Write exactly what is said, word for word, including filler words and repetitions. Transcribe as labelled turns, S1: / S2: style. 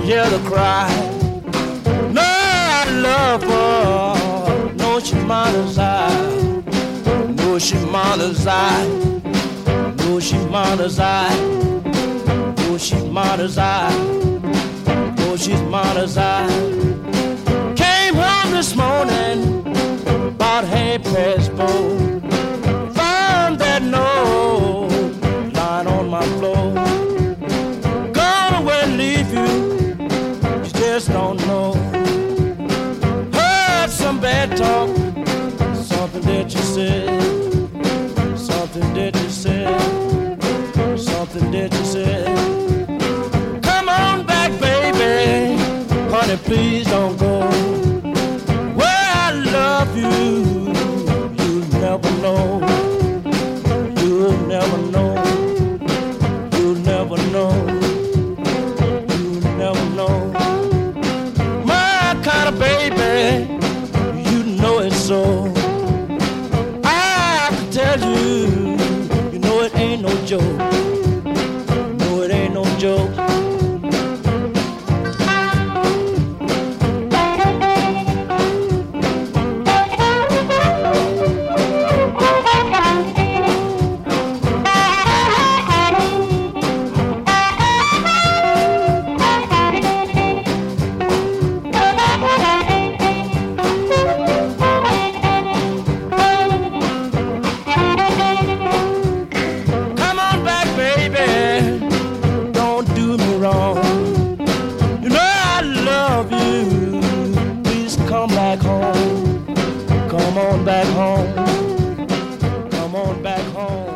S1: hear the cry. No, I love her. No, she mother's eye. No, she mother's eye. No, she mother's eye. No, she mother's eye. No, she's mother's eye. Came home this morning about half past four. Found that note lying on my floor. Gone away, leave you. You just don't know. Heard some bad talk. Something that you said. Something that you said. Something that you said. Come on back, baby. Honey, please don't go. Where I love you, you'll never know. You'll never know. You'll never know. You'll never know. My kind of baby, you know it so. I can tell you, you know it ain't no joke. No, it ain't no joke. Come back home, come on back home, come on back home.